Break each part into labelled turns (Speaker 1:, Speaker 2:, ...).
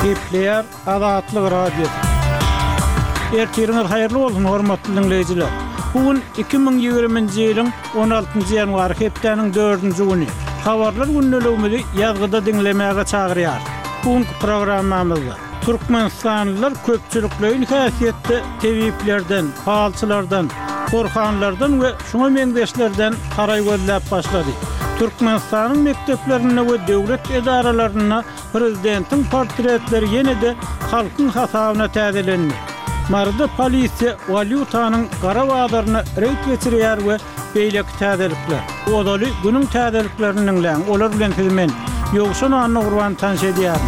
Speaker 1: Kepler Azatlyk Radio. Ertiriniz hayırlı olsun hormatly dinleyijiler. Bugün 2020-nji ýylyň 16-njy ýanwary hepdeniň 4-nji güni. Habarlar günnäligimizi ýazgyda dinlemäge çagyrýar. Bugünkü programmamyzda Türkmenistanlylar köpçülikleýin häsiýetde tebiplerden, falçylardan, korhanlardan we şoňa meňdeşlerden garay gözläp başlady. Türkmenistanyň mekdeplerine we döwlet edaralaryna prezidentiň portretleri ýene-de halkyň hasabyna täzelendi. Marda polisiýa valyutanyň gara wagdaryna reýt geçirýär we beýleki täzelikler. Odaly günüň täzeliklerini bilen olar bilen filmen ýogşan anyny gurban tanş edýär.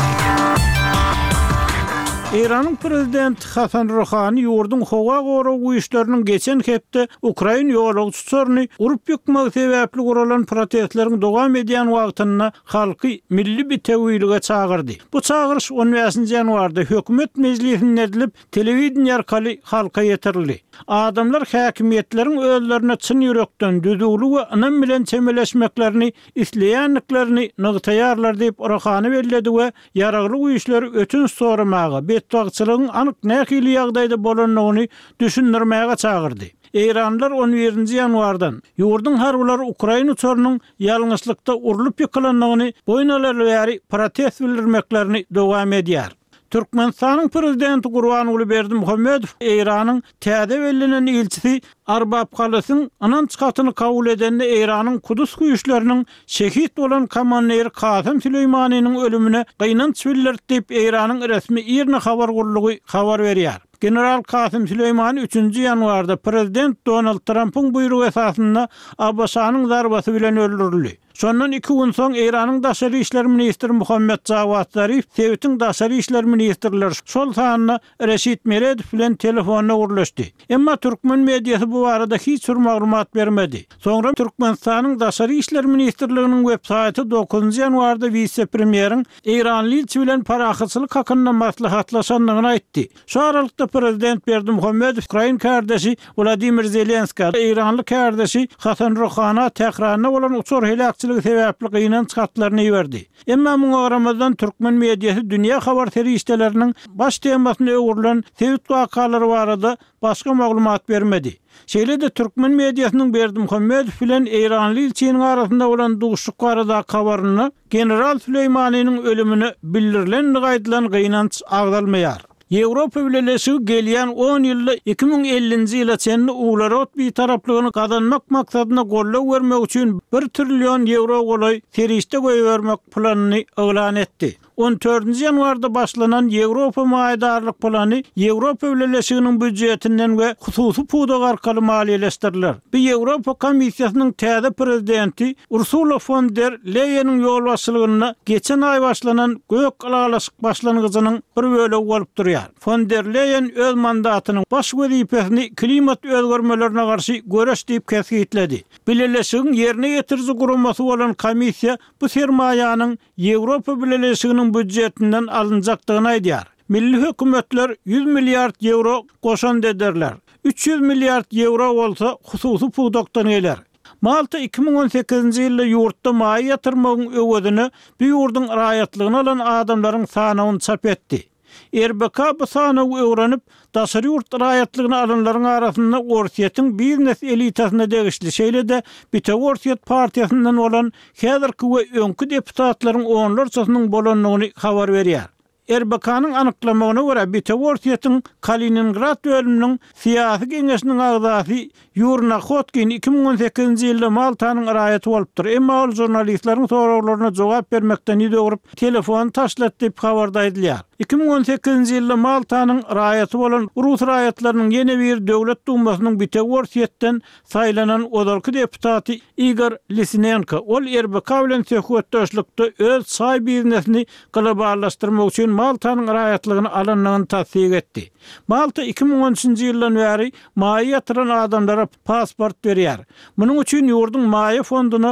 Speaker 1: Iranyň prezidenti Hasan Rouhani ýurdun howa goragy güýçleriniň geçen hepde Ukraina ýolug tutsaryny urup ýykmak sebäpli guralan protestleriň dowam edýän wagtyna halky milli bitewillige çagyrdy. Bu çagyryş 15-nji ýanwarda hökümet mejlisinde edilip telewizion ýarkaly halka ýetirildi. Adamlar häkimetleriň özlerine çyn ýürekden düzgünlük we anam bilen çemeleşmeklerini isleýänliklerini nygtaýarlar diýip Rouhani belledi we ýaragly güýçleri ötün soramagy betbagçylygyň anyk nähili ýagdaýda bolanyny düşündirmäge çagyrdy. Eýranlar 11-nji ýanwardan ýurdun harbylary Ukraina çorunun ýalňyçlykda urulyp ýykylanmagyny boýnalar bäri protest bildirmeklerini dowam edýär. Türkmenistanyň prezidenti Gurbanuly Berdimuhammedow Eýranyň täze bellenen elçisi Arbab Kalasyň ananç katyny kabul edende Eýranyň Kudus güýçleriniň şehit bolan komandir Kasym Süleýmanyň ölümine gynanç bildirdi diýip Eýranyň resmi ýerine habar gurulugy habar berýär. General Kasym Süleýmany 3-nji ýanwarda prezident Donald Trump'yň buýrugy esasynda Abbasanyň zarbasy bilen öldürildi. Şondan 2 gün soň Eýranyň daşary işler ministri Muhammed Jawad Zarif, Sowetiň daşary işler ministrleri şol sanyna Reşit Meredow bilen telefonna gurlaşdy. Emma türkmen mediýasy bu barada hiç bir maglumat bermedi. Soňra Türkmenistanyň daşary işler ministrliginiň web saýty 9-njy ýanwarda vice-premieriň Eýranly ilçi bilen parahatçylyk hakynda maslahatlaşanlygyny aýtdy. Şu aralykda prezident Berdimuhammedow Ukraina kardeşi Vladimir Zelenski, Eýranly kardeşi Hasan Rouhani tekrarına bolan uçur helakçylygy sebäpli gynanç hatlaryny ýerdi. Emma muňa garamazdan türkmen mediýasy dünýä habar terişdeleriniň baş temasyny öwrülen Sowet wakalary barada başga maglumat bermedi. Şeýle-de türkmen mediýasynyň Berdimuhammedow bilen Eýranly ilçiniň arasynda bolan duguşlyk barada habaryny General Süleýmanyň ölümini bildirilen gaýdylan gynanç agdalmaýar. Ýewropa Birleşigi gelýän 10 ýylda 2050-nji ýyla çenli ugrarot bir taraplygyny kazanmak maksadyna gollaw bermek üçin 1 trillion euro golay terişde goýbermek planyny elan etdi. 14-nji ýanwarda başlanan Ýewropa maýdarlyk plany Ýewropa Birleşiginiň büdjetinden we hususy puda arkaly maliýeleşdiriler. Bu Ýewropa Komissiýasynyň täze prezidenti Ursula von der Leyen'in ýol başçylygyna geçen aý başlanan gök alagalaşyk başlanygynyň bir bölegi bolup durýar. Von der Leyen öz mandatynyň baş wezipesini klimat özgermelerine garşy göreş diýip kesgitledi. Birleşigiň ýerine ýetirji gurulmasy bolan komissiýa bu sermaýanyň Ýewropa Birleşiginiň büdjetinden alınjakdygyny aýdýar. Milli hökümetler 100 milliard euro goşan dediler. 300 milliard euro bolsa hususy pudokdan geler. Malta 2018-nji ýylda ýurtda maý ýatyrmagyň öwedini bu ýurdun raýatlygyny alan adamlaryň sanawyny çap etdi. RBK bu sanawy öwrenip daşary ýurt raýatlygyny alanlaryň arasynda Orsiýetiň biznes elitasyna degişli şeýle-de Bite Orsiýet partiýasyndan bolan häzirki we öňkü deputatlaryň onlarçasynyň bolanyny habar berýär. RBK-nyň anyklamagyna görä Bite Orsiýetiň Kaliningrad bölüminiň syýasy geňeşiniň agzasy Yurna Khotkin 2018-nji ýylda Maltanyň raýaty bolupdyr. Emma ol jurnalistleriň soraklaryna jogap bermekden ýüdürip telefon taşlatdy diýip habarda edilýär. 2018-nji ýylda Maltanyň raýaty bolan Rus raýatlarynyň ýene bir döwlet dumasynyň Bite Orsiýetden saýlanan odalky deputaty Igor Lisynenko ol RBK bilen söhbetdeşlikde öz saý biznesini globallaşdyrmak üçin Maltanyň raýatlygyny alanyny tasdiq etdi. Malta 2013-nji ýyldan bäri maý ýatyran adamlara pasport berýär. Munyň üçin ýurdun maý fonduny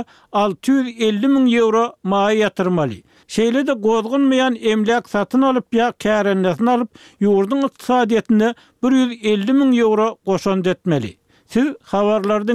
Speaker 1: 650 000 euro maý ýatyrmaly. Şeýle-de gozgunmaýan emlak satyn alyp ýa kärennesini alyp ýurdun ykdysadyetine 150 000 euro goşan etmeli. Siz habarlardan